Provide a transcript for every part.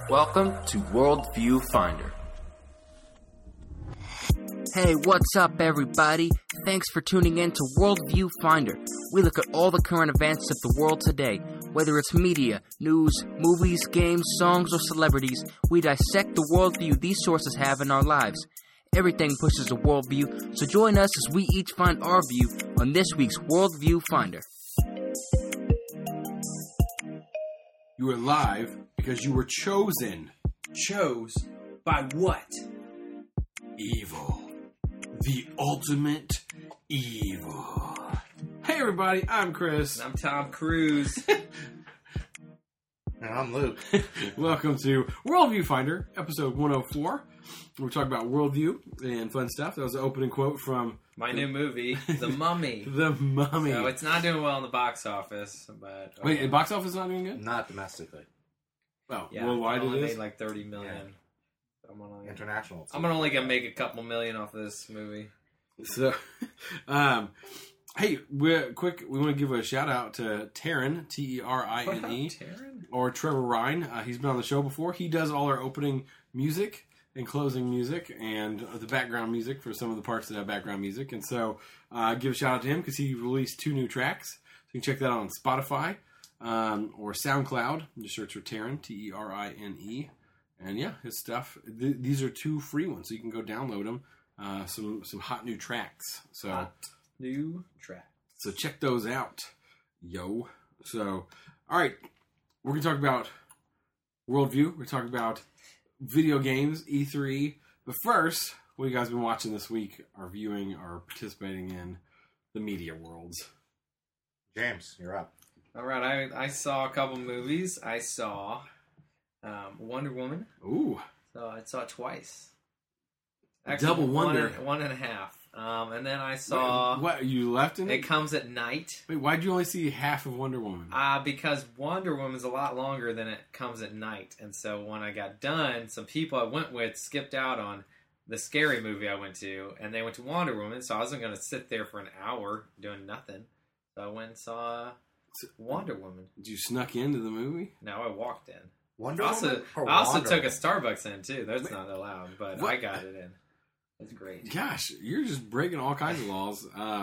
Welcome to Worldview Finder. Hey, what's up, everybody? Thanks for tuning in to Worldview Finder. We look at all the current events of the world today. Whether it's media, news, movies, games, songs, or celebrities, we dissect the worldview these sources have in our lives. Everything pushes a worldview, so join us as we each find our view on this week's Worldview Finder. You are live because you were chosen. Chose by what? Evil. The ultimate evil. Hey everybody, I'm Chris. I'm Tom Cruise. And I'm Luke. Welcome to Worldview Finder, episode 104. We're talking about worldview and fun stuff. That was the opening quote from My new movie, The Mummy. The Mummy. So it's not doing well in the box office, but Wait, the box office not doing good? Not domestically. Oh, yeah, worldwide only it made is? like $30 million. Yeah. I'm International. only gonna make a couple million off this movie. So, hey, we want to give a shout out to Taryn, Terine, Taryn? or Trevor Ryan. He's been on the show before. He does all our opening music and closing music and the background music for some of the parts that have background music. And so, give a shout out to him because he released 2 new tracks. So you can check that out on Spotify or SoundCloud. Just search for Taryn, Terine. And yeah, his stuff. These are 2 free ones, so you can go download them. Some hot new tracks. So Hot new track. So check those out, yo. So, all right, we're gonna talk about worldview. We're talking about video games, E3. But first, what have you guys been watching this week, or viewing, or participating in the media worlds? James, you're up. All right, I saw a couple movies. I saw Wonder Woman. Ooh, So I saw it twice. Double wonder. One and a half. And then I saw... what you left in It comes at night. Wait, why'd you only see half of Wonder Woman? Because Wonder Woman's a lot longer than it comes at night. And so when I got done, some people I went with skipped out on the scary movie I went to, and they went to Wonder Woman, so I wasn't going to sit there for an hour doing nothing. So I went and saw Wonder Woman. Did you snuck into the movie? No, I walked in. Wonder I Woman? also took a Starbucks in, too. That's not allowed, but What? I got it in. It's great. Gosh, you're just breaking all kinds of laws.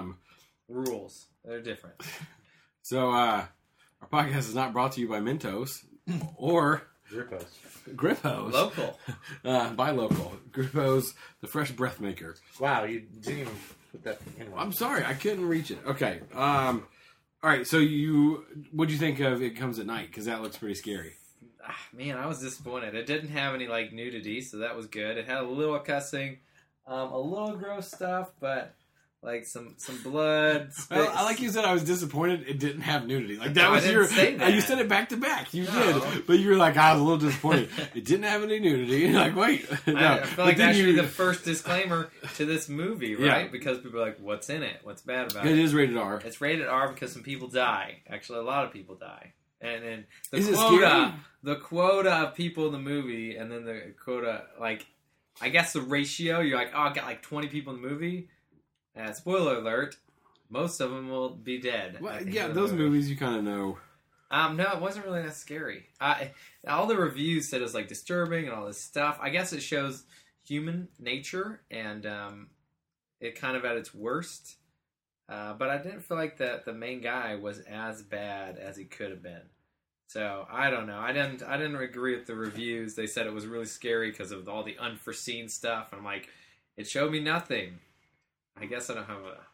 Rules. They're different. So, our podcast is not brought to you by Mentos or Grippos. Grippos. Local. By Local. Grippos, the fresh breath maker. Wow, you didn't even put that in one. I'm sorry, I couldn't reach it. Okay. All right, so what'd you think of It Comes at Night? Because that looks pretty scary. Man, I was disappointed. It didn't have any nudity, so that was good. It had a little cussing, a little gross stuff, but some blood. Well, I like you said I was disappointed it didn't have nudity. Like that No, I was didn't your. say that. You said it back to back. You No. did, but you were like, I was a little disappointed. It didn't have any nudity. You're like, wait, no. I feel But like then that should be the first disclaimer to this movie, right? Yeah. Because people are like, "What's in it? What's bad about It it?" is rated R. It's rated R because some people die. Actually, a lot of people die. And then Is it scary? the quota of people in the movie, and then the quota, I guess the ratio, you're like, oh, I got 20 people in the movie. Spoiler alert, most of them will be dead. Well, at the yeah, end of the those movie. movies you kind of know. No, it wasn't really that scary. All the reviews said it was disturbing and all this stuff. I guess it shows human nature, and it kind of at its worst. But I didn't feel like the main guy was as bad as he could have been. So I don't know. I didn't agree with the reviews. They said it was really scary because of all the unforeseen stuff. And I'm like, it showed me nothing. I guess I don't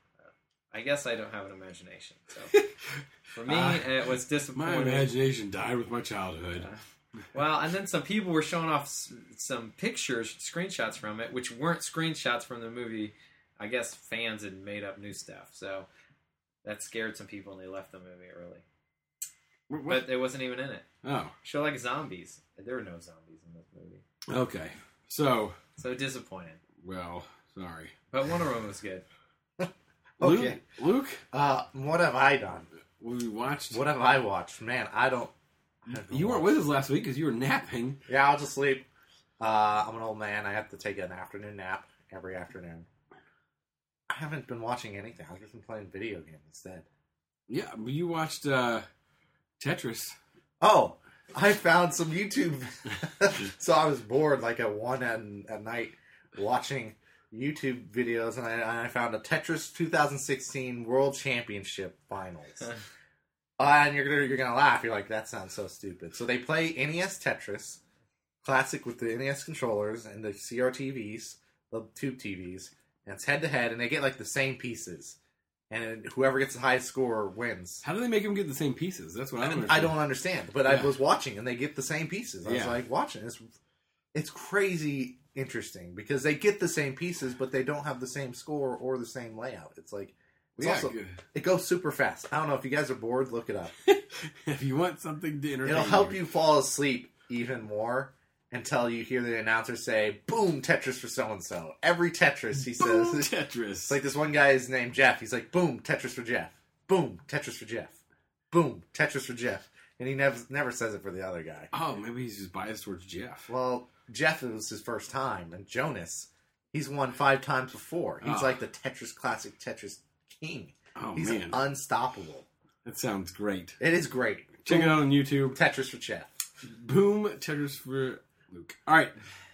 have an imagination. So for me, it was My disappointing. imagination died with my childhood. Well, and then some people were showing off some pictures, screenshots from it, which weren't screenshots from the movie. I guess fans had made up new stuff, so that scared some people, and they left the movie early. What? But it wasn't even in it. Oh, Show zombies. There were no zombies in this movie, okay. So, so disappointed. well, sorry. But Wonder Woman was good. Okay. Luke, What have I done? we watched. What have I watched? Man, I don't... You weren't with us last week because you were napping. Yeah, I'll just sleep. I'm an old man. I have to take an afternoon nap every afternoon. I haven't been watching anything. I've just been playing video games instead. Yeah, but you watched Tetris. Oh, I found some YouTube. So I was bored like at 1 at night watching YouTube videos, and I found a Tetris 2016 World Championship Finals. And you're gonna laugh. You're like, that sounds so stupid. So they play NES Tetris Classic with the NES controllers and the CRTVs, the tube TVs, and it's head to head, and they get like the same pieces. And whoever gets the highest score wins. How do they make them get the same pieces? That's what I don't understand. I don't understand, but I was watching, and they get the same pieces. I was Yeah. like, watching. It's crazy interesting, because they get the same pieces, but they don't have the same score or the same layout. It's like, it goes super fast. I don't know, if you guys are bored, look it up. If you want something to entertain It'll help you fall asleep even more until you hear the announcer say, boom, Tetris for so-and-so. Every Tetris, he Boom, says. Tetris. It's like this one guy is named Jeff. He's like, boom, Tetris for Jeff. Boom, Tetris for Jeff. Boom, Tetris for Jeff. And he never says it for the other guy. Oh, maybe he's just biased towards Jeff. Well, Jeff, it was his first time. And Jonas, he's won 5 times before. He's like the Tetris Classic Tetris king. Oh, He's man. unstoppable. That sounds great. It is great. Check it out on YouTube. Tetris for Jeff. Boom, Tetris for Luke. All right.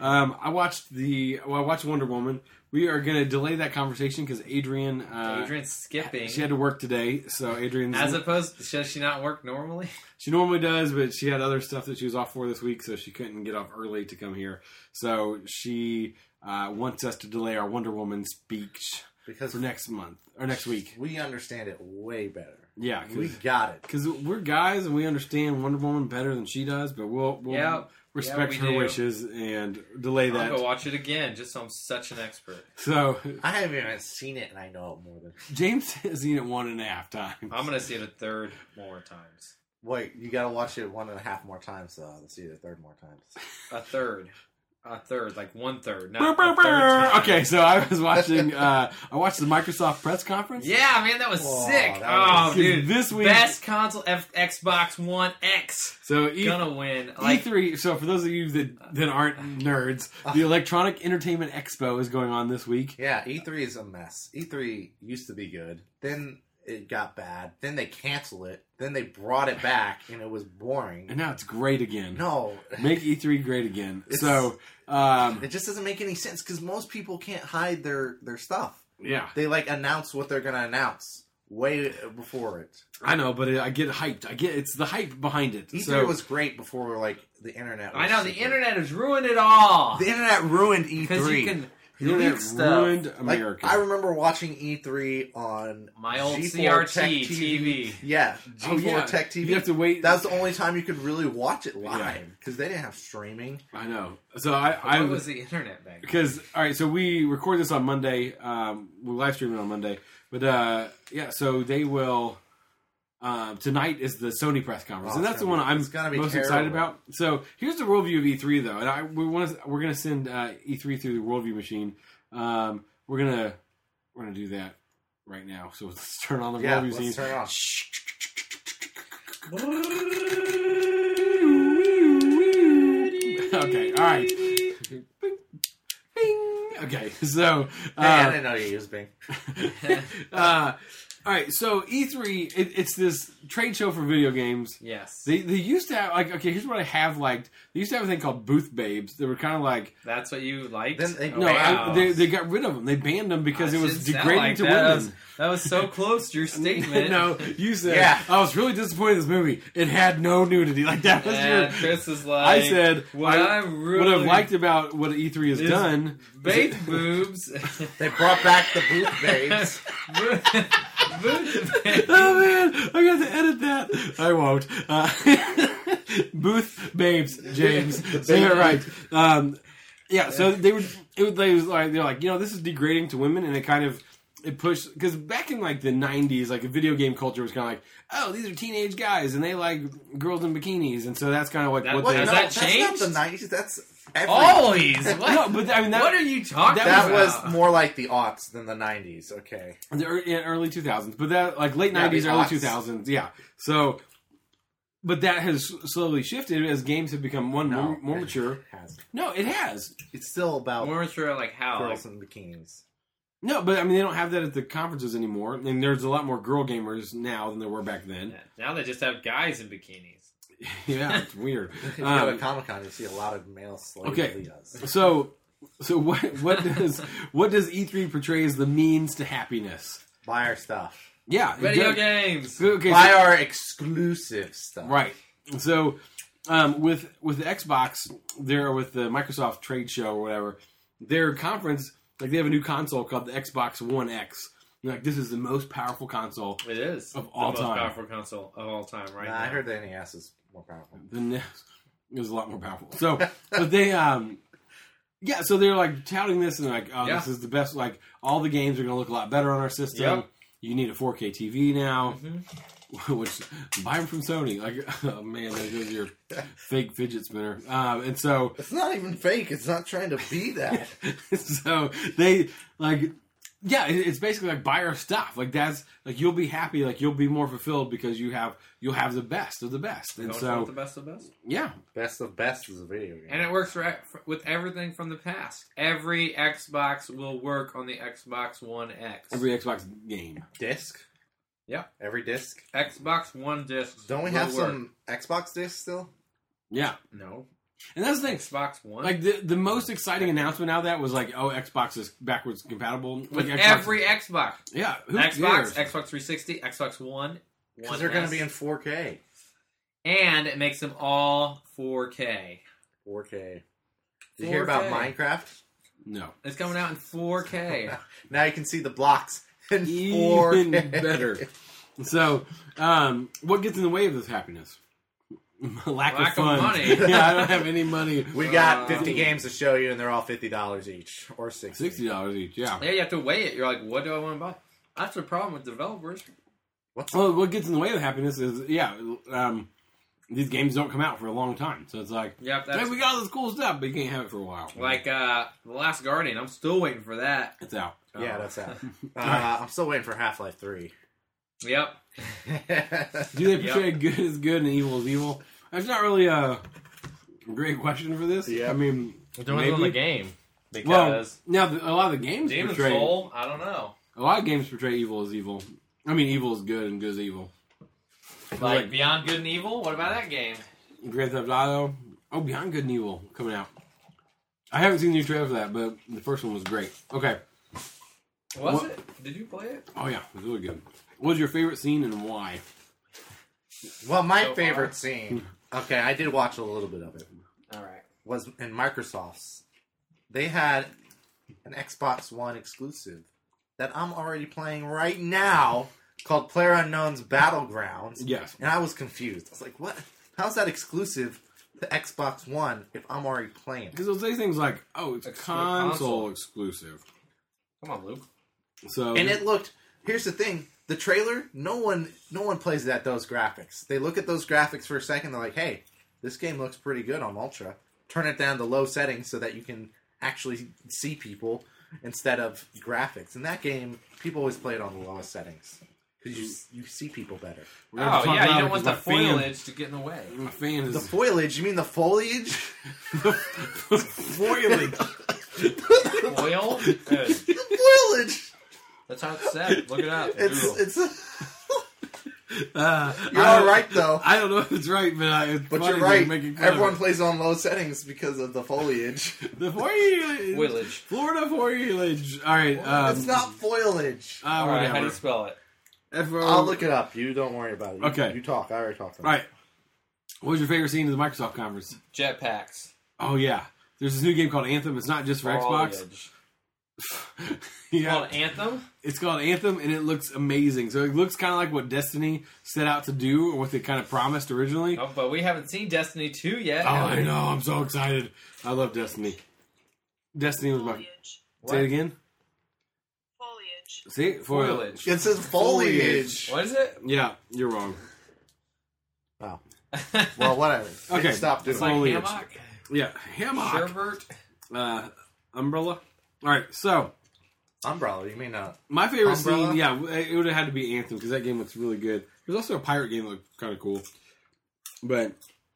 I watched Wonder Woman. We are going to delay that conversation because Adrian's skipping. She had to work today, so Adrian's... As opposed, does she not work normally? She normally does, but she had other stuff that she was off for this week, so she couldn't get off early to come here. So she wants us to delay our Wonder Woman speech for next month, or next week. We understand it way better. Yeah. We got it. Because we're guys, and we understand Wonder Woman better than she does, but we'll respect her wishes and delay that. I'll go watch it again, just so I'm such an expert. So I haven't even seen it, and I know it more than James has seen it 1.5 times. I'm gonna see it a third more times. Wait, you gotta watch it 1.5 more times, though. Let's see it a third more times. A third, like 1/3. Not a third time. Okay, so I was watching. I watched the Microsoft press conference. Yeah, man, that was sick. That was dude, this week, best console, Xbox One X. So gonna win. Like, E3. So for those of you that aren't nerds, the Electronic Entertainment Expo is going on this week. Yeah, E3 is a mess. E3 used to be good, then it got bad, then they canceled it, then they brought it back, and it was boring. And now it's great again. No, make E3 great again. So it just doesn't make any sense because most people can't hide their stuff. Yeah, they like announce what they're gonna announce way before it. I know, but I get hyped. It's the hype behind it. E3 was great before like the internet. I know the internet has ruined it all. The internet ruined E3 because you can. The internet ruined America. Like, I remember watching E3 on my old G4 CRT Tech TV. Yeah, G4 Tech TV. You have to wait. That was the only time you could really watch it live because they didn't have streaming. I know. So what was the internet back then? Because all right, so we record this on Monday. We live stream it on Monday, but so they will. Tonight is the Sony press conference, and that's the one I'm most excited about. So here's the worldview of E3, though, and we're going to send E3 through the worldview machine. We're gonna do that right now. So let's turn on the worldview machine. Turn it on. Okay, all right. Bing. Okay, so hey, I didn't know you used Bing. All right, so E3, it's this trade show for video games. Yes. They used to have, here's what I have liked. They used to have a thing called Booth Babes. They were kind of like... That's what you liked? they got rid of them. They banned them because it was degrading to women. That was so close to your statement. No, you said, I was really disappointed in this movie. It had no nudity. Like, that was your... Chris is like... I said, what I've liked about what E3 has done... Babe boobs. They brought back the Booth Babes. Oh man, I got to edit that. I won't. Booth Babes, James. Say it right. So they're like, this is degrading to women, and it pushed, because back in like the 90s, like a video game culture was kind of like, oh, these are teenage guys and they like girls in bikinis, and so that's kind of like what they... Has that changed? That's not the 90s. That's always. No, but I mean, what are you talking about? That was more like the aughts than the 90s. Okay, the early 2000s, but that like late 90s, early 2000s. Yeah. So, but that has slowly shifted as games have become more mature. No, it has. It's still about more mature, like how girls in bikinis. No, but I mean, they don't have that at the conferences anymore. And there's a lot more girl gamers now than there were back then. Yeah, now they just have guys in bikinis. Yeah, it's weird. If you go to Comic-Con, you see a lot of male slave Okay. Leahs. So what does E3 portray as the means to happiness? Buy our stuff. Yeah, it Video does- games. Okay, Buy so- our exclusive stuff. right. So with the Xbox, there with the Microsoft trade show or whatever, their conference, like they have a new console called the Xbox One X. You're like, this is the most powerful console It is of all the time. most powerful console of all time, right? Nah, now. I heard the NES is more powerful. The NES is a lot more powerful. So, but they, yeah, so they're like touting this and like, oh, Yeah. this is the best. Like, all the games are going to look a lot better on our system. Yep. You need a 4K TV now, Mm-hmm. which buy them from Sony. Like, oh man, there goes your fake fidget spinner. And so, It's not even fake. It's not trying to be that. so they like, yeah, it's basically like buy our stuff. Like that's like you'll be happy, like you'll be more fulfilled because you'll have the best of the best. And Don't so, you want the best of the best. yeah, Best of best is a video game. And it works with everything from the past. Every Xbox will work on the Xbox One X. every Xbox game. disc? Yeah. Every disc? Xbox One discs. Don't we will have work. some Xbox discs still? Yeah, No. and that's the thing. Xbox One. Like the most exciting announcement out of that was like, oh, Xbox is backwards compatible. with Like Xbox, every Xbox. yeah, who Xbox, cares? Xbox 360, Xbox One. Because they're going to be in 4K. And it makes them all 4K. 4K. Did you hear about 4K. Minecraft? No, It's coming out in 4K. Now you can see the blocks in even 4K. better. So, what gets in the way of this happiness? Lack of of funds. money. Yeah, I don't have any money. We got 50 games to show you, and they're all $50 each. Or $60. $60 each. Yeah. Yeah, you have to weigh it. You're like, what do I want to buy? That's the problem with developers. Well, what gets in the way of happiness is these games don't come out for a long time. So it's like, Yep, hey, that's we got all this cool stuff, but you can't have it for a while. like The Last Guardian. I'm still waiting for that. It's out. Yeah, that's that. I'm still waiting for Half-Life 3. Yep. Do they portray good as good and evil as evil? That's not really a great question for this. Yeah. I mean, Depends on the game. well, Because now a lot of the games Demon's portray Soul, I don't know. a lot of games portray evil as evil. I mean, evil is good and good is evil. Like Beyond Good and Evil? What about that game? Grand Theft Auto. Oh, Beyond Good and Evil coming out. I haven't seen the new trailer for that, but the first one was great. Okay. Was What- it? Did you play it? Oh yeah, it was really good. What was your favorite scene and why? Well, my So favorite far? scene, okay, I did watch a little bit of it, All right. was in Microsoft's. They had an Xbox One exclusive that I'm already playing right now called PlayerUnknown's Battlegrounds. Yes. And I was confused. I was like, what? How's that exclusive to Xbox One if I'm already playing it? Because they'll say things like, "Oh, it's console console. exclusive." Come on, Luke. So And it looked, here's the thing, the trailer, no one plays at those graphics. They look at those graphics for a second, they're like, hey, this game looks pretty good on Ultra. Turn it down to low settings so that you can actually see people instead of graphics. In that game, people always play it on the lowest settings. Because you see people better. we're gonna have to Oh, talk yeah, about you it don't want 'cause the my fan- foliage to get in the way. My fan is The foliage? You mean the foliage? foliage. Foil? Good. The foliage! That's how it's said. Look it up. It's You're I- all right, though. I don't know if it's right, but it's But funny you're that right. making fun of Everyone it. plays on low settings because of the foliage. The foliage. Foliage. Florida foliage. All right. It's not foliage. All right, how do Whatever. you spell it? F-O- I'll look it up. You don't worry about it. Okay. You talk. I already talked. All right. What was your favorite scene of the Microsoft conference? Jetpacks. Oh yeah, there's this new game called Anthem. It's not just for Xbox. Foliage. Yeah, Called Anthem? it's called Anthem, and it looks amazing. So it looks kind of like what Destiny set out to do, or what they kind of promised originally. Oh, but we haven't seen Destiny 2 yet. Oh, have I we? know. I'm so excited. I love Destiny. Destiny was my. Foliage. Say it again. Foliage. See it? Foliage. It says foliage. What is it? Yeah, you're wrong. Oh. Well, whatever. Okay. Stop doing It's it. like Foliage. hammock. Yeah, hammock. Sherbert. Umbrella. All right, so Umbrella. You mean my favorite Umbrella? scene, yeah, it would have had to be Anthem because that game looks really good. There's also a pirate game that looked kind of cool, but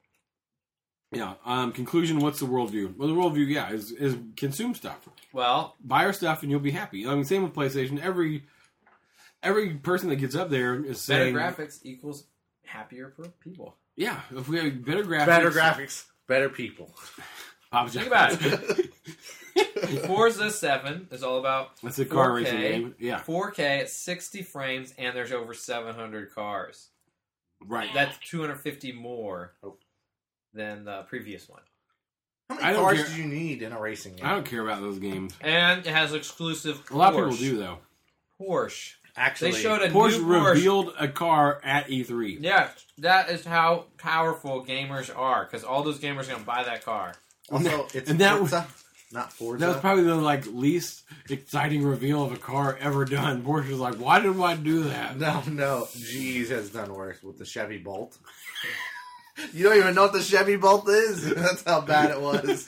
yeah. Conclusion: what's the worldview? Well, the worldview, yeah, is consume stuff, Well, buy our stuff, and you'll be happy. I mean, same with PlayStation. Every person that gets up there is better saying, graphics equals happier people. Yeah, if we have better graphics. Better graphics, better people. Papa Think John. about it. Forza 7 is all about That's a car 4K, racing game. Yeah, 4K at 60 frames, and there's over 700 cars. right. That's 250 more Oh. than the previous one. How I many don't cars care. do you need in a racing game? I don't care about those games. And it has exclusive A lot of Porsche. people do, though. Porsche. Actually, They showed a Porsche new Porsche. revealed a car at E3. Yeah, that is how powerful gamers are, because all those gamers are going to buy that car. also, it's and that Forza, not Forza. That was probably the least exciting reveal of a car ever done. Porsche was like, "Why did I do that?" No. Jeez has done worse with the Chevy Bolt. You don't even know what the Chevy Bolt is? That's how bad it was.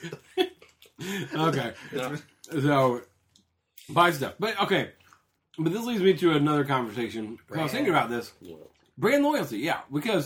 Okay, No. so buy stuff, but okay. But this leads me to another conversation. I was thinking about this brand loyalty, yeah, because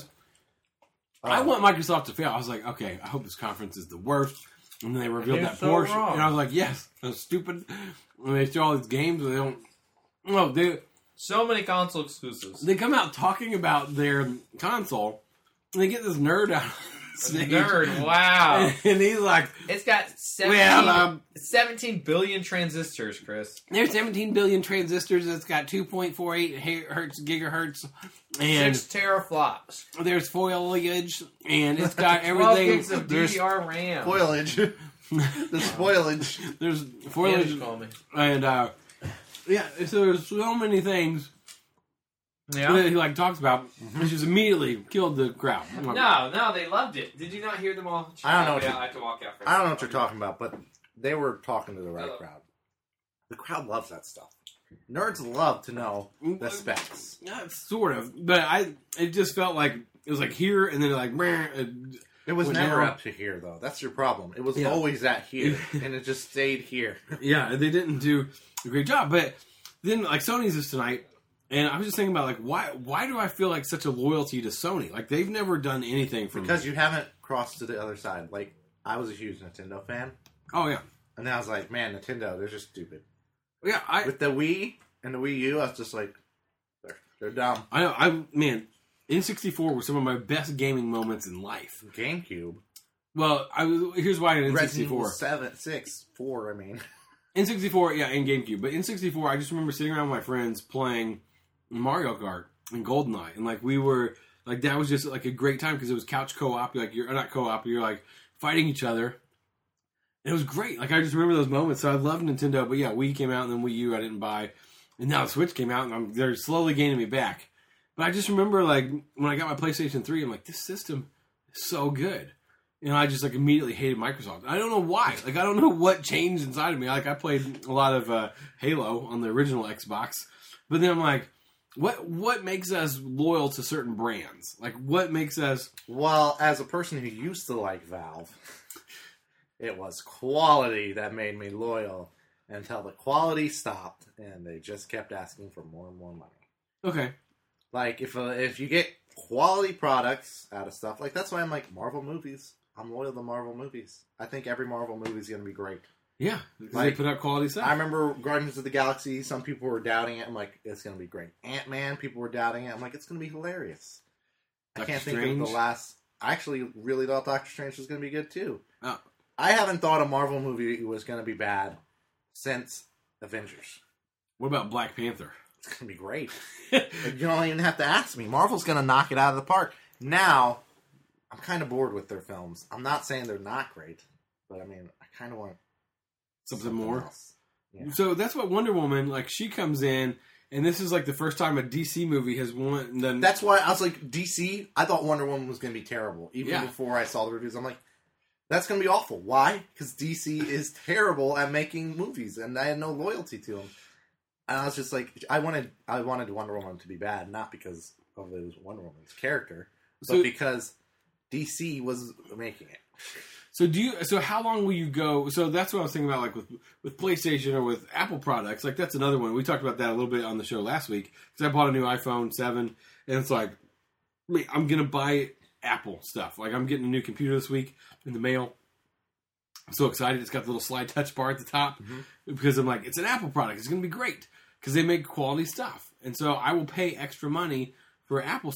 I want Microsoft to fail. I was like, okay, I hope this conference is the worst. And then they revealed You're that so Porsche, wrong. and I was like, yes, that's stupid. And they show all these games, and they don't. No, So many console exclusives. they come out talking about their console, and they get this nerd out on stage. Nerd, wow. And he's like, It's got 17, well, 17 billion transistors, Chris. there's 17 billion transistors. It's got 2.48 gigahertz, and 6 teraflops. there's foliage, and it's got 12 everything. gigs of There's, DDR RAM. Spoilage. The spoilage. there's Yeah, foliage, just call me. and yeah. So there's so many things Yeah. that he talks about, which just immediately killed the crowd. No, they loved it. Did you not hear them all? I don't know what Yeah, you- I have to walk out for a I don't know second. what you're talking about, but they were talking to the right Hello. crowd. The crowd loves that stuff. Nerds love to know the specs. Yeah, sort of, but it just felt like it was here and then meh, It was Went never down. up to here, though. That's your problem. It was Yeah. always at here, and it just stayed here. yeah, they didn't do a great job. But then Sony's is tonight, and I was just thinking about why do I feel like such a loyalty to Sony? They've never done anything for Because me. you haven't crossed to the other side. I was a huge Nintendo fan, Oh yeah, and I was like, man, Nintendo, they're just stupid. yeah. With the Wii and the Wii U, I was just like, they're dumb. I know. Man, N64 were some of my best gaming moments in life. GameCube. Well, here's why in Resident Evil N64. 7, 6, 4, I mean. N64, yeah, and GameCube. But N64, I just remember sitting around with my friends playing Mario Kart and GoldenEye. And we were, that was just a great time because it was couch co-op. You're not co-op, you're fighting each other. And it was great. I just remember those moments. So I love Nintendo. But yeah, Wii came out and then Wii U I didn't buy. And now the Switch came out and they're slowly gaining me back. But I just remember when I got my PlayStation 3, I'm like, this system is so good. And I just immediately hated Microsoft. I don't know why. I don't know what changed inside of me. I played a lot of Halo on the original Xbox, but then I'm like, what makes us loyal to certain brands? What makes us? Well, as a person who used to like Valve, it was quality that made me loyal until the quality stopped and they just kept asking for more and more money. Okay, If you get quality products out of stuff, that's why I'm like Marvel movies. I'm loyal to Marvel movies. I think every Marvel movie is going to be great. yeah, because they put out quality stuff. I remember Guardians of the Galaxy. Some people were doubting it. I'm like, it's going to be great. Ant-Man, people were doubting it. I'm like, it's going to be hilarious. I Doctor can't think of Strange? the last. I actually really thought Doctor Strange was going to be good too. Oh. I haven't thought a Marvel movie was going to be bad since Avengers. What about Black Panther? It's going to be great. You don't even have to ask me. Marvel's going to knock it out of the park. Now, I'm kind of bored with their films. I'm not saying they're not great, but I kind of want Something more. else. Yeah. So that's what Wonder Woman. She comes in, and this is the first time a DC movie has won. Then That's why I was like, DC, I thought Wonder Woman was going to be terrible. Even Yeah. before I saw the reviews, I'm like, that's going to be awful. Why? Because DC is terrible at making movies, and I had no loyalty to them. And I was just like, I wanted Wonder Woman to be bad, not because of it was Wonder Woman's character, but So- because DC was making it. So how long will you go? So that's what I was thinking about, with PlayStation or with Apple products. That's another one. We talked about that a little bit on the show last week because I bought a new iPhone 7, and it's I'm gonna buy Apple stuff. I'm getting a new computer this week in the mail. I'm so excited! It's got the little slide touch bar at the top because I'm it's an Apple product. It's gonna be great because they make quality stuff, and so I will pay extra money for Apple stuff.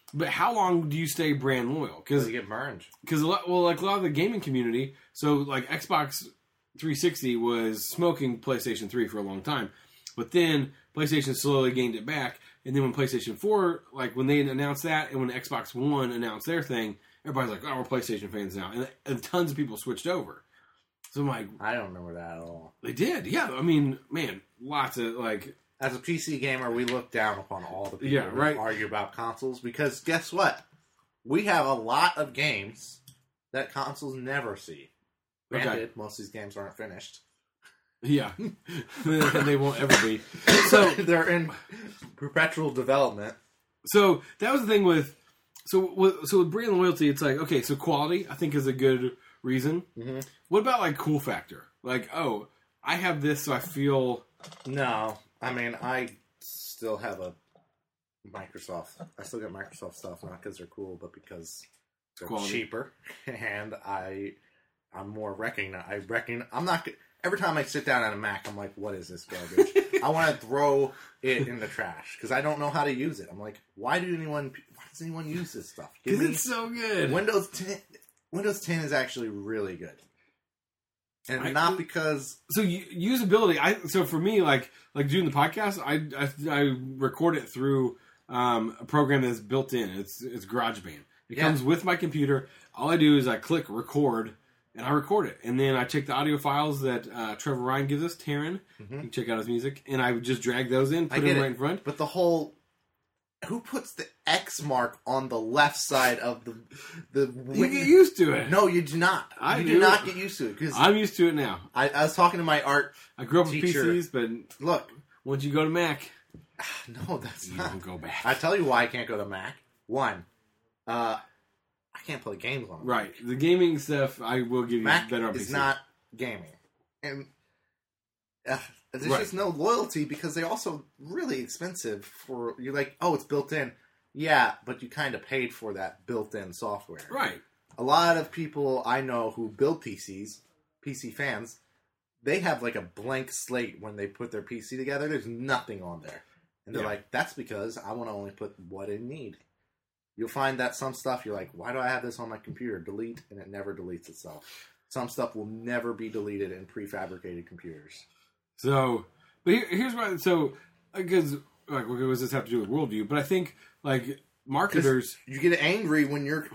But how long do you stay brand loyal? Because you get burned. Because a lot of the gaming community, so like Xbox 360 was smoking PlayStation 3 for a long time, but then PlayStation slowly gained it back, and then when PlayStation 4, like when they announced that, and when Xbox One announced their thing, everybody's like, "Oh, we're PlayStation fans now," and tons of people switched over. So I'm like, I don't remember that at all. they did, yeah. I mean, man, lots of like. As a PC gamer, we look down upon all the people Yeah, right. who argue about consoles because guess what? We have a lot of games that consoles never see. Granted, Okay. most of these games aren't finished. Yeah, and they won't ever be. So They're in perpetual development. So that was the thing with with brand loyalty. It's like, okay, so quality I think is a good reason. Mm-hmm. What about like cool factor? Like, oh, I have this, so I feel No, I mean, I still have a Microsoft. I still get Microsoft stuff, not because they're cool, but because they're Quality. cheaper, and I'm more I'm not. Every time I sit down at a Mac, I'm like, what is this garbage? I want to throw it in the trash because I don't know how to use it. I'm like, why does anyone use this stuff? because it's so good. Windows 10. Windows 10 is actually really good, and not because So usability. So for me, like doing the podcast, I record it through a program that's built in. It's GarageBand. It comes with my computer. All I do is I click record, and I record it. And then I check the audio files that Trevor Ryan gives us, Taryn. You can check out his music. And I would just drag those in, put them right in front. But the whole... Who puts the X mark on the left side of the You get used to it. No, you do not. I you do. do not get used to it. Because I'm used to it now. I was talking to my art I grew up with teacher. PCs, but Look, once you go to Mac, no, that's you not. don't go back. I tell you why I can't go to Mac. One, I can't play games on it. Right. The gaming stuff, I will give you Mac better on is PC. not gaming. And there's Right. just no loyalty because they're also really expensive for... You're like, oh, it's built in. Yeah, but you kind of paid for that built-in software. Right. A lot of people I know who build PCs, PC fans, they have like a blank slate when they put their PC together. There's nothing on there. And they're Yeah. like, that's because I want to only put what I need. You'll find that some stuff you're like, why do I have this on my computer? Delete, and it never deletes itself. Some stuff will never be deleted in prefabricated computers. So, but here's why. So, because like, what does this have to do with worldview? But I think like marketers, You get angry when you're...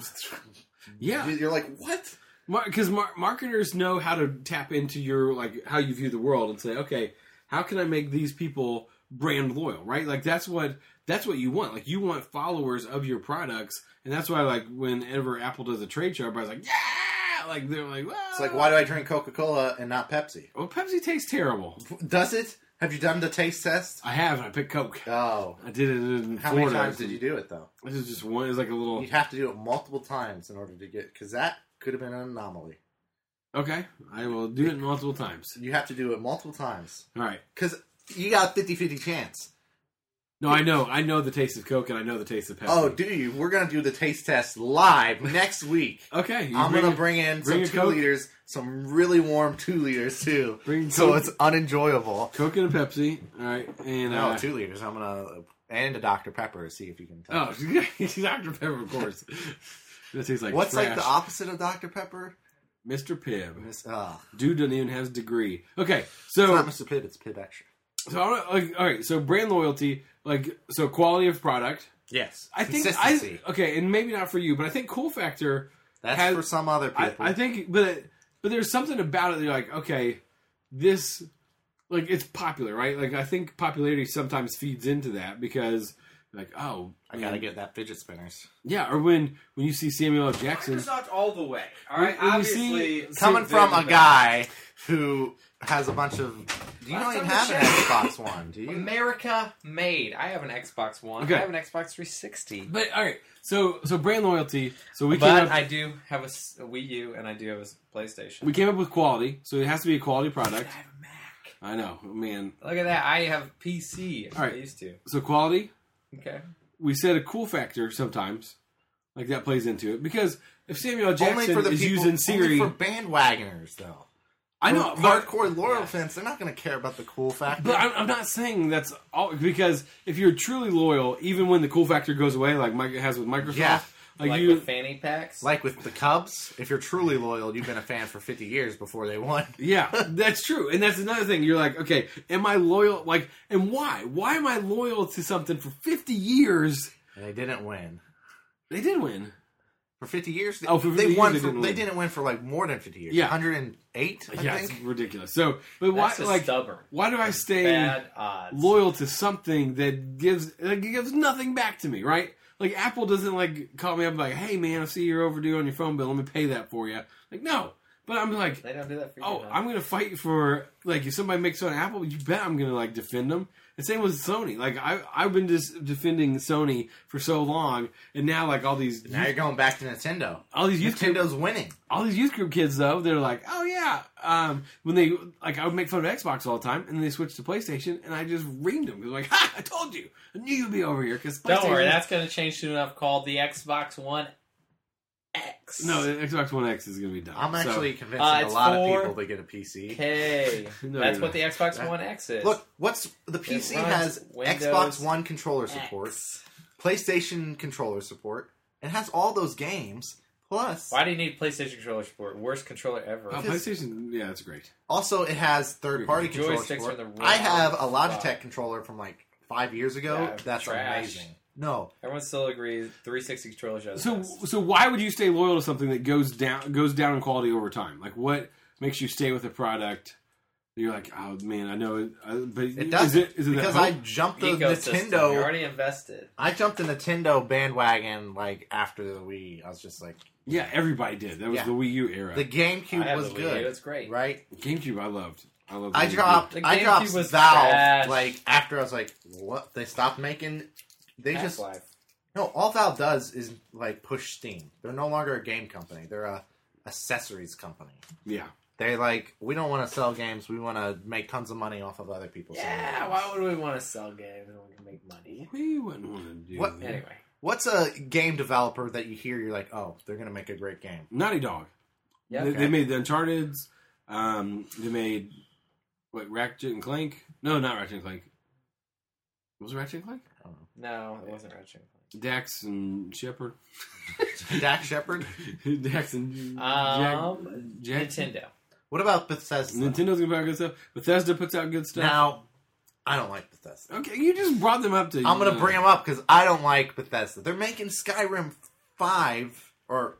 yeah, You're like, what? because marketers know how to tap into your like how you view the world and say, okay, how can I make these people brand loyal? Right? Like that's what you want. Like you want followers of your products, and that's why like whenever Apple does a trade show, everybody's like, yeah, like they're like, well, It's like, why do I drink Coca-Cola and not Pepsi? well, Pepsi tastes terrible. Does it? Have you done the taste test? I have. I picked Coke. Oh. I did it in How Florida. many times did you do it, though? This is just one. It's like a little. You'd have to do it multiple times in order to get... Because that could have been an anomaly. Okay, I will do it multiple times. You have to do it multiple times. All right. Because you got a 50-50 chance. No, I know the taste of Coke and I know the taste of Pepsi. Oh, do you? We're going to do the taste test live next week. Okay. you I'm going to bring in bring some a 2 Coke. liters, some really warm 2 liters, too. Bring So Coke. it's unenjoyable. Coke and a Pepsi. All right, and No, 2 liters. I'm going to... And a Dr. Pepper to see if you can tell. oh, Dr Pepper, of course. That tastes like What's trash. like the opposite of Dr. Pepper? Mr. Pibb. It's Dude doesn't even have his degree. Okay, not so Mr. Pibb, it's Pibb Extra. all right, so brand loyalty, like so quality of product. Yes. I think Consistency. okay, and maybe not for you, but I think cool factor. That's for some other people. I think, but there's something about it that you're like, okay, this, like, it's popular, right? Like, I think popularity sometimes feeds into that because, like, oh, I gotta get that fidget spinners. yeah, or when you see Samuel L. Jackson, Microsoft all the way. All right, When you obviously Coming from a guy who has a bunch of... Do you Last not even time have we an checked. Xbox One, do you? America made. I have an Xbox One. Okay. I have an Xbox 360. but all right, so brand loyalty, so we But came up, I do have a Wii U and I do have a PlayStation. we came up with quality, so it has to be a quality I product. have a Mac. I know, man. Look at that. I have PC. As All right. I used to. So quality, Okay. we said a cool factor sometimes, like that plays into it because if Samuel L. Only Jackson for the is people, using Siri, only for bandwagoners, though. I know, but hardcore loyal fans, they're not going to care about the cool factor. But I'm not saying that's all, because if you're truly loyal, even when the cool factor goes away, like Mike has with Microsoft, Yeah. Like you, with fanny packs. Like with the Cubs, if you're truly loyal, you've been a fan for 50 years before they won. yeah, that's true, and that's another thing. You're like, okay, am I loyal? Like, and why? Why am I loyal to something for 50 years? And they didn't win. They did win. For 50 years? Oh, for 50 they years won. they They didn't win for like more than 50 years. Yeah. 108, I Yeah, think. it's ridiculous. So, but why? That's just Like, stubborn. why do I stay Bad odds. loyal to something that gives nothing back to me? Right? Like Apple doesn't like call me up like, "Hey man, I see you're overdue on your phone bill. Let me pay that for you." Like, no. But I'm like, They don't do that for you. oh, huh? I'm gonna fight for like if somebody makes fun of Apple, you bet I'm gonna like defend them. And same with Sony. Like I've been just defending Sony for so long, and now like all these Now you're going back to Nintendo. all these youth group, Nintendo's winning. all these youth group kids though, they're like, oh yeah. When they like, I would make fun of Xbox all the time, and then they switched to PlayStation, and I just reamed them. Like, ha! I told you, I knew you'd be over here because Don't worry, that's going to change soon enough. Called the Xbox One X. no, the Xbox One X is gonna be done. I'm So- actually convincing a it's lot of for- people to get a PC. Okay, No, that's you're what not. the Xbox One X is. Look, what's the PC runs has Windows Xbox One controller X. support, PlayStation controller support. It has all those games. Plus, Why do you need PlayStation controller support? Worst controller ever. Oh, PlayStation, yeah, that's great. also it has third-party controller Joysticks support. are the I have a wrong Logitech spot. controller from like 5 years ago. Yeah, That's trash. amazing. No, Everyone still agrees 360 controllers are the So, best. so why would you stay loyal to something that goes down in quality over time? Like, what makes you stay with a product? You're like, oh man, I know it, but it does. Is it because that I hope? jumped the Ecosystem. Nintendo. You're already invested. I jumped the Nintendo bandwagon like after the Wii. I was just like, Yeah, everybody did. That was Yeah. the Wii U era. the I GameCube have was the Wii good. U, it's great. Right? GameCube, I loved. I loved. I the dropped The I dropped GameCube was Valve trash. like after I was like, what? They stopped making. They just Half-Life. no. All Valve does is like push Steam. They're no longer a game company. They're a accessories company. Yeah. They like we don't want to sell games. We want to make tons of money off of other people's. Yeah, games. why would we want to sell games when we can make money? We wouldn't want to do What- that. Anyway, What's a game developer that you hear? You're like, oh, they're gonna make a great game. Naughty Dog. yeah, They, okay. they made the Uncharted's. They made what Ratchet and Clank? No, not Ratchet and Clank. Was it Ratchet and Clank? No, it wasn't Ratchet. Dax and Shepard. Dak Shepard. Dax and Jack. Nintendo. What about Bethesda? Nintendo's gonna put out good stuff. Bethesda puts out good stuff. Now, I don't like Bethesda. Okay, you just brought them up to. I'm gonna bring them up because I don't like Bethesda. They're making Skyrim 5 or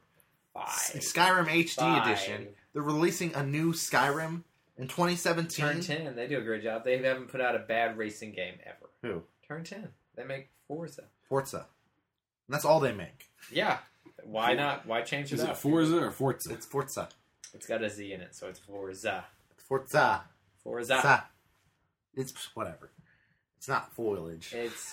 Skyrim HD Five. edition. They're releasing a new Skyrim in 2017. Turn 10. They do a great job. They haven't put out a bad racing game ever. Who? Turn 10. They make Forza. Forza. And that's all they make. Yeah. Why not? Why change it Is up? it Forza or Forza? It's Forza. It's got a Z in it, so it's Forza. Forza. Forza. Za. It's whatever. It's not foliage. It's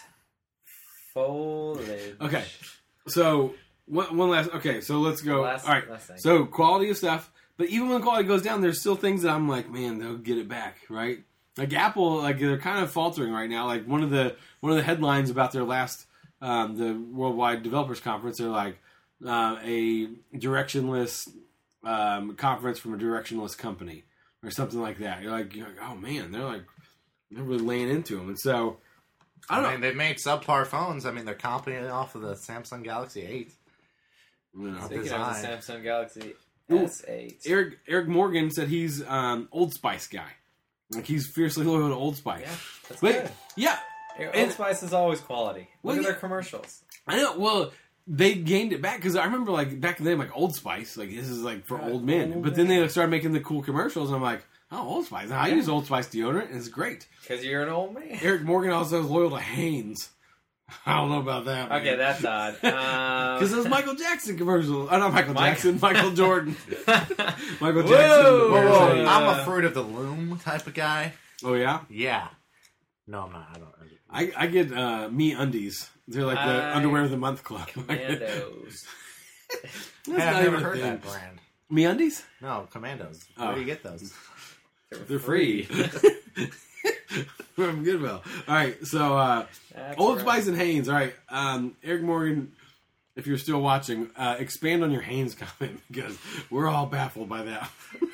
foliage. Okay, so one last. Okay, so let's go. Last- All right, last thing. so quality of stuff, but even when quality goes down, there's still things that I'm like, man, they'll get it back, right? Like Apple, like they're kind of faltering right now. Like one of the headlines about their last the Worldwide Developers Conference, they're like a directionless conference from a directionless company or something like that. You're like, oh man, they're really laying into them, and so I don't know. They've made subpar phones. I mean, they're copying off of the Samsung Galaxy 8. You know. Speaking design. of the Samsung Galaxy Ooh. S8. Eric Morgan said he's Old Spice guy. Like he's fiercely loyal to Old Spice. Yeah, that's But good. yeah, Old and- Spice is always quality. Well, Look at yeah. their commercials. I know. Well, they gained it back because I remember like back then, like Old Spice, like this is like for Right, old men. old But then men. they started making the cool commercials, and I'm like, oh, Old Spice. I use Old Spice deodorant, and it's great. Because you're an old man. Eric Morgan also is loyal to Hanes. I don't know about that. Okay, that's odd. Because those Michael Jackson commercials. Not Michael Mike- Jackson, Michael Jordan. Michael Whoa! Jackson. Whoa, wears whoa, Hanes. I'm a Fruit of the Loom type of guy. Oh yeah. Yeah. No, I'm not. I don't. I get Me Undies. They're like the I- Underwear of the Month club. Commandos. That's Hey, not I've even never a heard thing. that brand. Me Undies? No, Commandos. Oh. Where do you get those? They're free. From Goodwill. All right, so That's Old right. Spice and Hanes. All right, Eric Morgan, if you're still watching, expand on your Hanes comment because we're all baffled by that.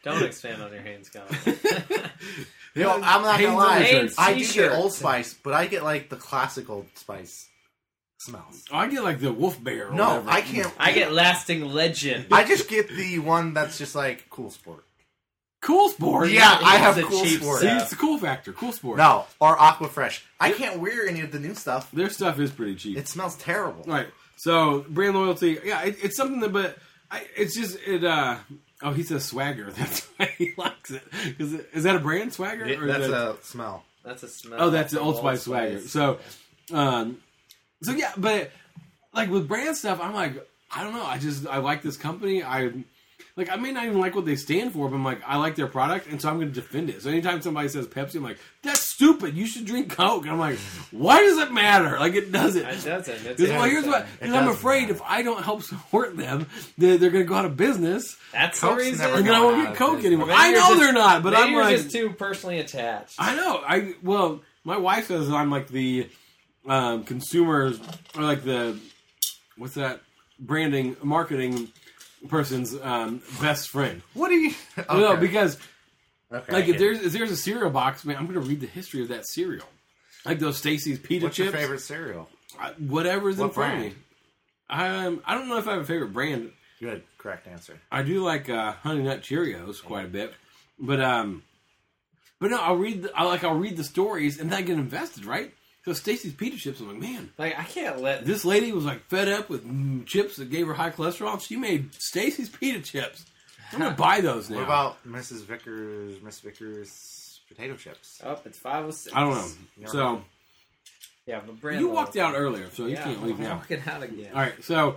Don't expand on your Hanes comment. You know, I'm not Hanes gonna lie. Hanes I do t-shirt. get Old Spice, but I get like the classic Old Spice smells. Oh, I get like the Wolf Bear. Or No, whatever. I can't. I get Lasting Legend. I just get the one that's just like Cool Sport. Cool Sport. Yeah, I have the Cool cheap Sport. See, stuff. it's the cool factor. Cool Sport. No, or Aqua Fresh. I can't wear any of the new stuff. Their stuff is pretty cheap. It smells terrible. Right. So brand loyalty, yeah, it's something that, but it's just it. Oh, he says Swagger. That's why he likes it. Is that a brand Swagger? Or is That's that- a smell. That's a smell. Oh, that's the from Old Spice Swagger. So yeah, but like with brand stuff, I'm like, I don't know. I like this company. I may not even like what they stand for, but I'm like, I like their product, and so I'm going to defend it. So anytime somebody says Pepsi, I'm like, that's stupid. You should drink Coke. And I'm like, why does it matter? Like it doesn't. It doesn't. It's Well, here's what. Because I'm doesn't afraid matter. if I don't help support them, they're going to go out of business, That's Coke's the reason. never and then I won't out get of Coke business. anymore. Maybe I you're know just- they're not, but maybe I'm you're like, just too personally attached. I know. Well, my wife says I'm like the consumers, or like the what's that marketing person's best friend. What do you? Okay. No, because Okay, like I if get it. there's a cereal box, man, I'm going to read the history of that cereal. Like those Stacy's pita What's chips, your favorite cereal? whatever's in What front brand? of me. I don't know if I have a favorite brand. Good, correct answer. I do like Honey Nut Cheerios quite a bit, but no, I'll read the stories and then I get invested, right? So Stacy's pita chips, I'm like, man, Like I can't let this lady was like fed up with chips that gave her high cholesterol. She made Stacy's pita chips. I'm gonna buy those now. What about Miss Vickers potato chips? Oh, it's 5:06. I don't know. Never So mind. Yeah, but brand. you walked loyalty. out earlier, so you Yeah, can't leave I'm now. walking out again. All right, so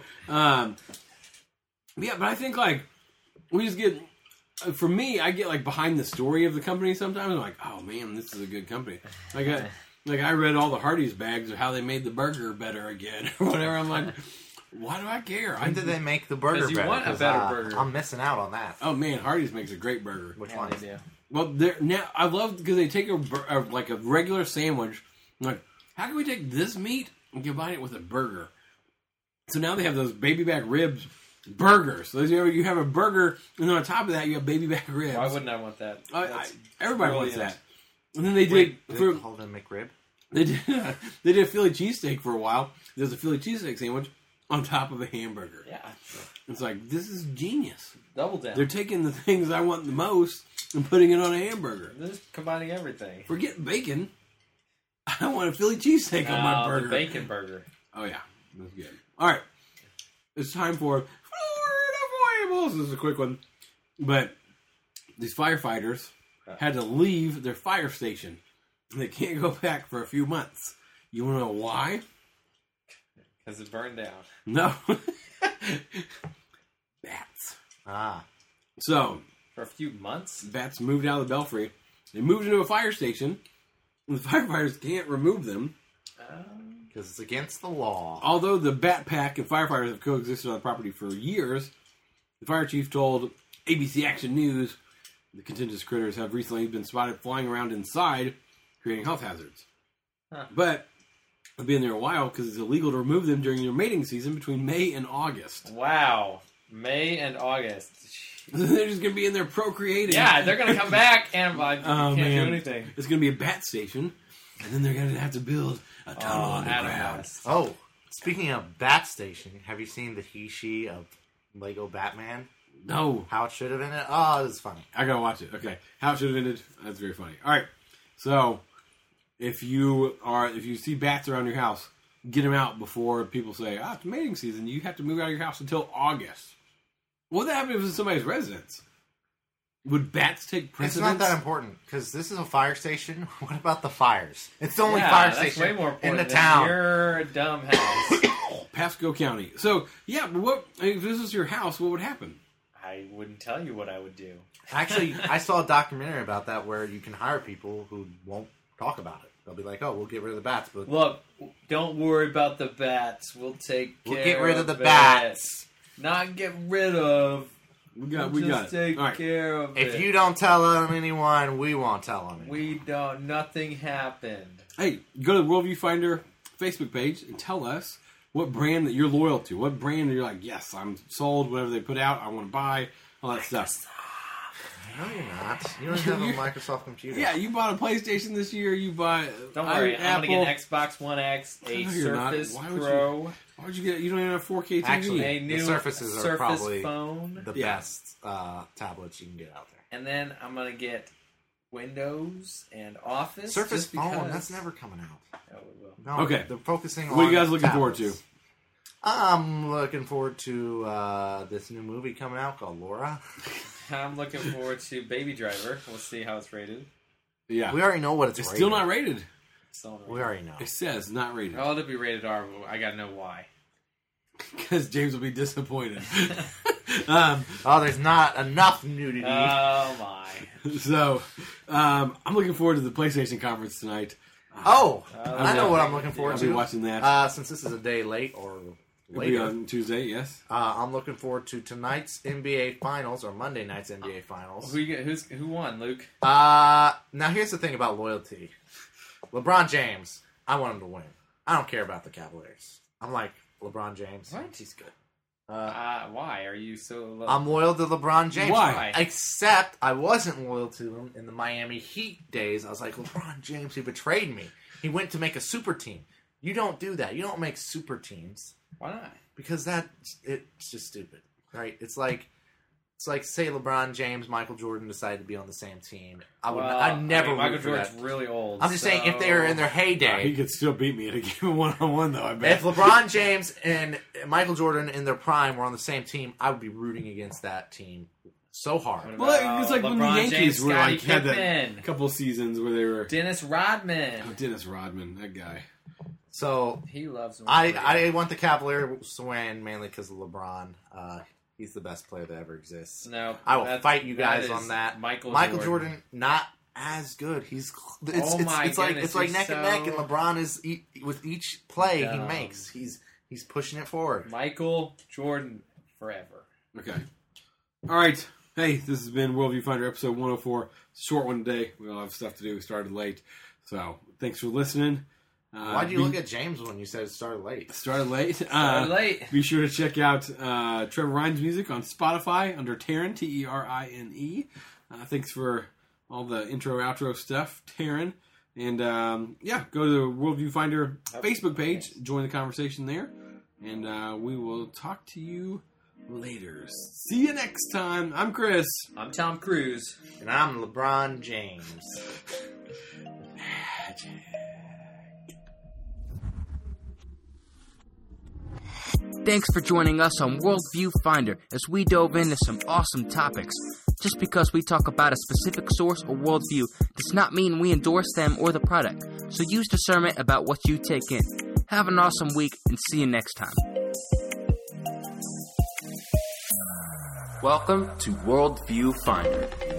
yeah, but I think like we just get. For me, I get like behind the story of the company sometimes. I'm like, oh man, this is a good company. Like I read all the Hardee's bags of how they made the burger better again or whatever. I'm like, why do I care? When did they make the burger 'Cause you better? want a 'Cause, better burger. I'm missing out on that. Oh man, Hardee's makes a great burger. Which Yeah, one? they do. Well, they're now I love because they take like a regular sandwich. I'm like, how can we take this meat and combine it with a burger? So now they have those baby back ribs burgers. So you have a burger, and then on top of that, you have baby back ribs. Why wouldn't I want that? That's Everybody wants brilliant. that. And then they did for Holden McRib. they did a Philly cheesesteak for a while. There's a Philly cheesesteak sandwich on top of a hamburger. Yeah, It's like this is genius. double down. They're taking the things I want the most and putting it on a hamburger. They're just combining everything. Forget bacon. I want a Philly cheesesteak on my burger. The bacon burger. Oh yeah, that's good. All right, it's time for Florida Foibles. This is a quick one, but these firefighters had to leave their fire station. They can't go back for a few months. You want to know why? Because it burned down. No, bats. Ah. So For a few months? bats moved out of the belfry. They moved into a fire station. And the firefighters can't remove them. Because it's against the law. Although the Bat Pack and firefighters have coexisted on the property for years, the fire chief told ABC Action News the contentious critters have recently been spotted flying around inside, creating health hazards. Huh. But they've been there a while because it's illegal to remove them during their mating season between May and August. Wow. May and August. They're just going to be in there procreating. Yeah, they're going to come back and I Oh, can't man. do anything. It's going to be a bat station, and then they're going to have to build a tunnel Adam underground. West. Oh, speaking of Bat Station, have you seen the he-she of Lego Batman? No. How it should have ended? Oh, this is funny. I gotta watch it. Okay, how it should have ended. That's very funny. All right, so if you see bats around your house, get them out before people say, it's mating season. You have to move out of your house until August. What would happen if it was somebody's residence? Would bats take It's precedence? not that important, because this is a fire station. What about the fires? It's the only Yeah, fire that's station way more in important the than town. your dumb house. Pasco County. So yeah, but what if this was your house? What would happen? I wouldn't tell you what I would do. Actually, I saw a documentary about that where you can hire people who won't talk about it. They'll be like, "Oh, we'll get rid of the bats," but Look, don't worry about the bats. We'll take care we'll get rid of the it. bats. Not get rid of. We got Just it. take All right. care of it. If you don't tell anyone, we won't tell them. We don't. Nothing happened. Hey, go to the Worldview Finder Facebook page and tell us what brand that you're loyal to. What brand that you're like, yes, I'm sold. Whatever they put out, I want to buy. All that stuff. No, you're not. You don't even have a Microsoft computer. Yeah, you bought a PlayStation this year. You bought. Don't worry, I'm Apple. going to get an Xbox One X, a No, you're not. Surface Why would Pro, Why would you get? You don't even have 4K TV. Actually, a new the Surfaces are Surface probably phone, the Yeah. best tablets you can get out there. and then I'm going to get Windows and Office. Surface just phone, because- that's never coming out. Oh, it will. No, Okay. they're focusing on What are you guys looking forward tablets. to? I'm looking forward to this new movie coming out called Laura. I'm looking forward to Baby Driver. We'll see how it's rated. Yeah, We already know what it's it's rated. still not rated. So We already know. It says not rated Oh, it'll be rated R. But I got to know why. because James will be disappointed. Oh, there's not enough nudity. Oh my! So, I'm looking forward to the PlayStation conference tonight. I know what I'm looking I'll forward be to. watching that. Since this is a day late or It'll be later, on Tuesday. Yes. I'm looking forward to tonight's NBA Finals or Monday night's NBA Finals. Who won, Luke? Now here's the thing about loyalty. LeBron James, I want him to win. I don't care about the Cavaliers. I'm like LeBron James. What? He's good. Why are you so low? I'm loyal to LeBron James. Why? Except I wasn't loyal to him in the Miami Heat days. I was like, LeBron James, he betrayed me. He went to make a super team. You don't do that. You don't make super teams Why not? because it's just stupid, right? It's like say LeBron James, Michael Jordan decided to be on the same team. I'd never. Michael root for Jordan's that. really old. I'm just saying if they were in their heyday. He could still beat me at a game 1-on-1, though. I bet. If LeBron James and Michael Jordan in their prime were on the same team, I would be rooting against that team so hard. Well, it's like when the LeBron Yankees James, were Scottie like had that Pippen, couple of seasons where they were. Dennis Rodman. Dennis Rodman, that guy. So He loves him. I want the Cavaliers to win mainly because of LeBron. He's the best player that ever exists. No, I will that's- fight you guys that on is that. Michael Jordan, not as good. It's my like goodness, it's like he's neck and neck, so and LeBron is with each play he dumb. makes, he's pushing it forward. Michael Jordan forever. Okay. All right. Hey, this has been Worldview Finder episode 104. Short one today. We all have stuff to do. We started late. So, thanks for listening. Why'd you look at James when you said it started late? Started late. Started late. Be sure to check out Trevor Ryan's music on Spotify under Taryn, Terine. Thanks for all the intro, outro stuff, Taryn. And go to the Worldview Finder Facebook page. Join the conversation there. And we will talk to you later. See you next time. I'm Chris. I'm Tom Cruise. And I'm LeBron James. Thanks for joining us on Worldview Finder as we dove into some awesome topics. Just because we talk about a specific source or worldview does not mean we endorse them or the product, so use discernment about what you take in. Have an awesome week and see you next time. Welcome to Worldview Finder.